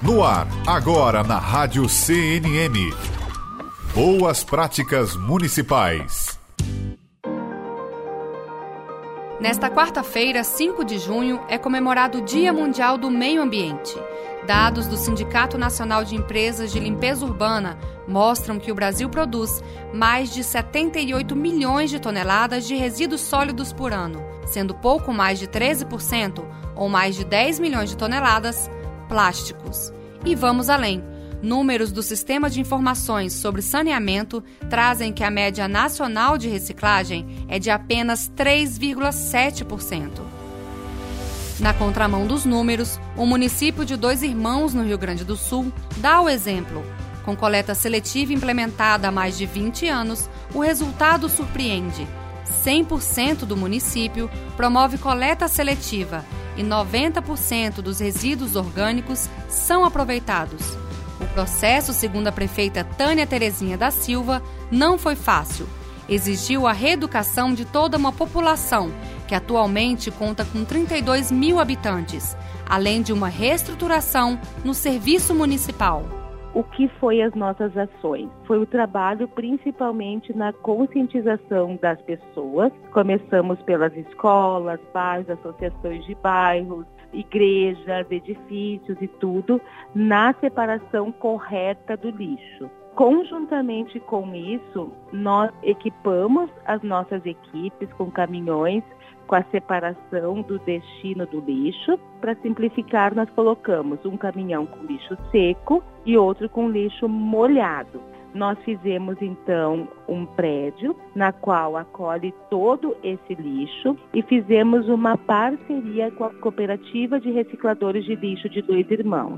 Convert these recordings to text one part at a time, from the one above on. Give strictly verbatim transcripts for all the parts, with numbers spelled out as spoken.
No ar, agora na Rádio C N M. Boas Práticas Municipais. Nesta quarta-feira, cinco de junho, é comemorado o Dia Mundial do Meio Ambiente. Dados do Sindicato Nacional de Empresas de Limpeza Urbana mostram que o Brasil produz mais de setenta e oito milhões de toneladas de resíduos sólidos por ano, sendo pouco mais de treze por cento, ou mais de dez milhões de toneladas, plásticos. E vamos além. Números do Sistema de Informações sobre Saneamento trazem que a média nacional de reciclagem é de apenas três vírgula sete por cento. Na contramão dos números, o município de Dois Irmãos, no Rio Grande do Sul, dá o exemplo. Com coleta seletiva implementada há mais de vinte anos, o resultado surpreende. cem por cento do município promove coleta seletiva e noventa por cento dos resíduos orgânicos são aproveitados. O processo, segundo a prefeita Tânia Terezinha da Silva, não foi fácil. Exigiu a reeducação de toda uma população, que atualmente conta com trinta e dois mil habitantes, além de uma reestruturação no serviço municipal. O que foi as nossas ações? Foi o trabalho principalmente na conscientização das pessoas. Começamos pelas escolas, bairros, associações de bairros, igrejas, edifícios e tudo, na separação correta do lixo. Conjuntamente com isso, nós equipamos as nossas equipes com caminhões com a separação do destino do lixo. Para simplificar, nós colocamos um caminhão com lixo seco e outro com lixo molhado. Nós fizemos, então, um prédio na qual acolhe todo esse lixo e fizemos uma parceria com a Cooperativa de Recicladores de Lixo de Dois Irmãos.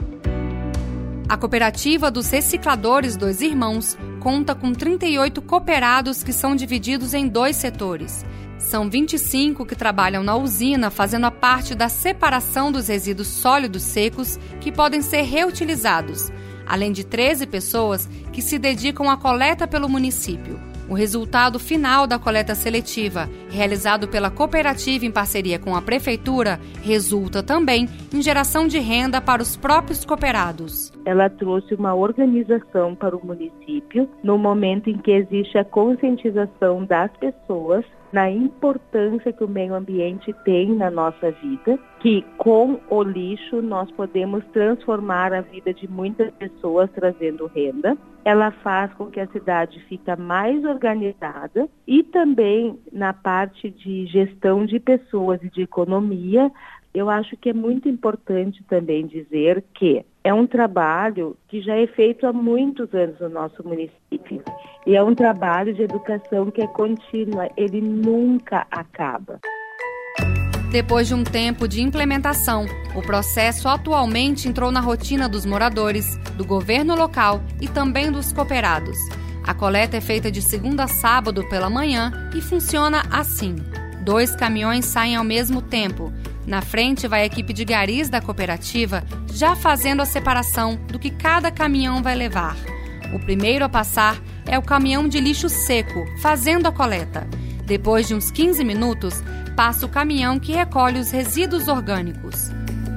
A Cooperativa dos Recicladores Dois Irmãos conta com trinta e oito cooperados que são divididos em dois setores. São vinte e cinco que trabalham na usina, fazendo a parte da separação dos resíduos sólidos secos que podem ser reutilizados, além de treze pessoas que se dedicam à coleta pelo município. O resultado final da coleta seletiva, realizado pela cooperativa em parceria com a prefeitura, resulta também em geração de renda para os próprios cooperados. Ela trouxe uma organização para o município no momento em que existe a conscientização das pessoas na importância que o meio ambiente tem na nossa vida, que com o lixo nós podemos transformar a vida de muitas pessoas trazendo renda. Ela faz com que a cidade fique mais organizada e também na parte de gestão de pessoas e de economia. Eu acho que é muito importante também dizer que é um trabalho que já é feito há muitos anos no nosso município. E é um trabalho de educação que é contínua, ele nunca acaba. Depois de um tempo de implementação, o processo atualmente entrou na rotina dos moradores, do governo local e também dos cooperados. A coleta é feita de segunda a sábado pela manhã e funciona assim. Dois caminhões saem ao mesmo tempo. Na frente vai a equipe de garis da cooperativa, já fazendo a separação do que cada caminhão vai levar. O primeiro a passar é o caminhão de lixo seco, fazendo a coleta. Depois de uns quinze minutos, passa o caminhão que recolhe os resíduos orgânicos.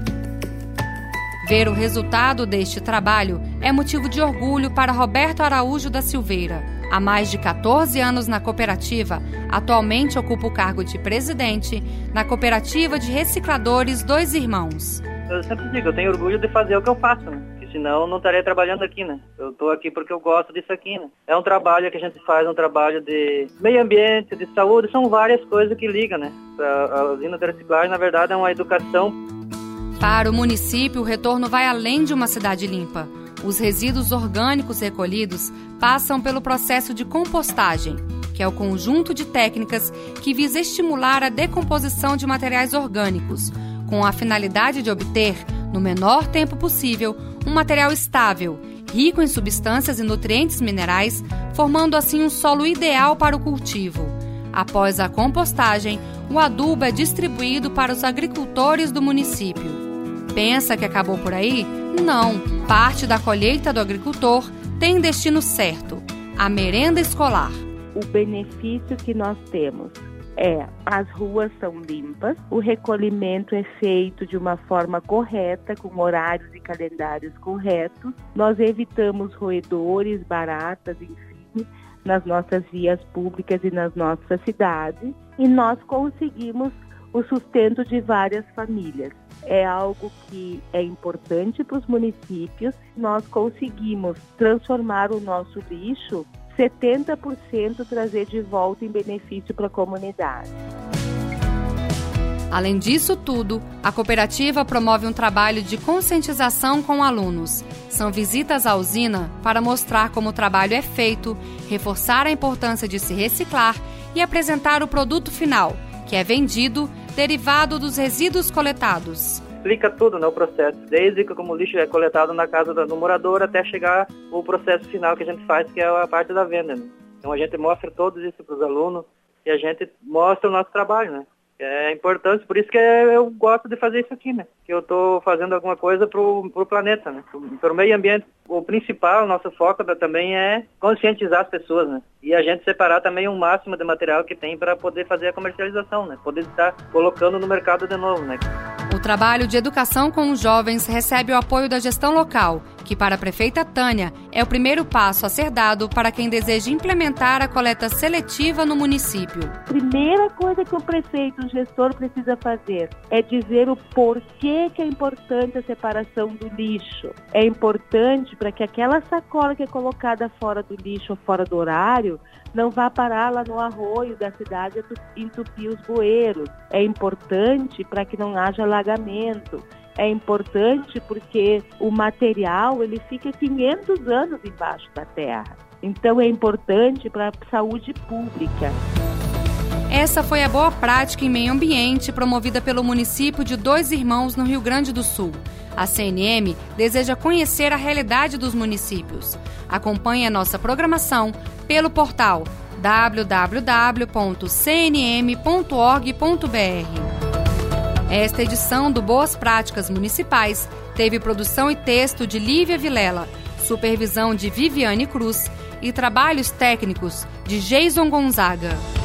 Ver o resultado deste trabalho é motivo de orgulho para Roberto Araújo da Silveira. Há mais de quatorze anos na cooperativa, atualmente ocupa o cargo de presidente na Cooperativa de Recicladores Dois Irmãos. Eu sempre digo, eu tenho orgulho de fazer o que eu faço, né? Porque senão eu não estaria trabalhando aqui, né? Eu estou aqui porque eu gosto disso aqui, né? É um trabalho que a gente faz, um trabalho de meio ambiente, de saúde, são várias coisas que ligam, né? A usina de reciclagem, na verdade, é uma educação. Para o município, o retorno vai além de uma cidade limpa. Os resíduos orgânicos recolhidos passam pelo processo de compostagem, que é o conjunto de técnicas que visa estimular a decomposição de materiais orgânicos, com a finalidade de obter, no menor tempo possível, um material estável, rico em substâncias e nutrientes minerais, formando assim um solo ideal para o cultivo. Após a compostagem, o adubo é distribuído para os agricultores do município. Pensa que acabou por aí? Não. Parte da colheita do agricultor tem destino certo: a merenda escolar. O benefício que nós temos É, as ruas são limpas, o recolhimento é feito de uma forma correta, com horários e calendários corretos. Nós evitamos roedores, baratas, enfim, nas nossas vias públicas e nas nossas cidades. E nós conseguimos o sustento de várias famílias. É algo que é importante para os municípios. Nós conseguimos transformar o nosso lixo, setenta por cento trazer de volta em benefício para a comunidade. Além disso tudo, a cooperativa promove um trabalho de conscientização com alunos. São visitas à usina para mostrar como o trabalho é feito, reforçar a importância de se reciclar e apresentar o produto final, que é vendido, derivado dos resíduos coletados. Explica tudo, né, o processo, desde que como o lixo é coletado na casa do morador até chegar o processo final que a gente faz, que é a parte da venda, né? Então a gente mostra tudo isso para os alunos e a gente mostra o nosso trabalho, né? É importante, por isso que eu gosto de fazer isso aqui, né? Que eu estou fazendo alguma coisa para o planeta, né? Para o meio ambiente. O principal, nosso foco também é conscientizar as pessoas, né? E a gente separar também o máximo de material que tem para poder fazer a comercialização, né? Poder estar colocando no mercado de novo, né? O trabalho de educação com os jovens recebe o apoio da gestão local, que para a prefeita Tânia é o primeiro passo a ser dado para quem deseja implementar a coleta seletiva no município. Primeira coisa que o prefeito, o gestor precisa fazer é dizer o porquê que é importante a separação do lixo. É importante para que aquela sacola que é colocada fora do lixo ou fora do horário não vá parar lá no arroio da cidade e entupir os bueiros. É importante para que não haja alagamento. É importante porque o material ele fica quinhentos anos embaixo da terra. Então é importante para a saúde pública. Essa foi a boa prática em meio ambiente promovida pelo município de Dois Irmãos, no Rio Grande do Sul. A C N M deseja conhecer a realidade dos municípios. Acompanhe a nossa programação pelo portal w w w ponto c n m ponto org ponto b r. Esta edição do Boas Práticas Municipais teve produção e texto de Lívia Vilela, supervisão de Viviane Cruz e trabalhos técnicos de Jason Gonzaga.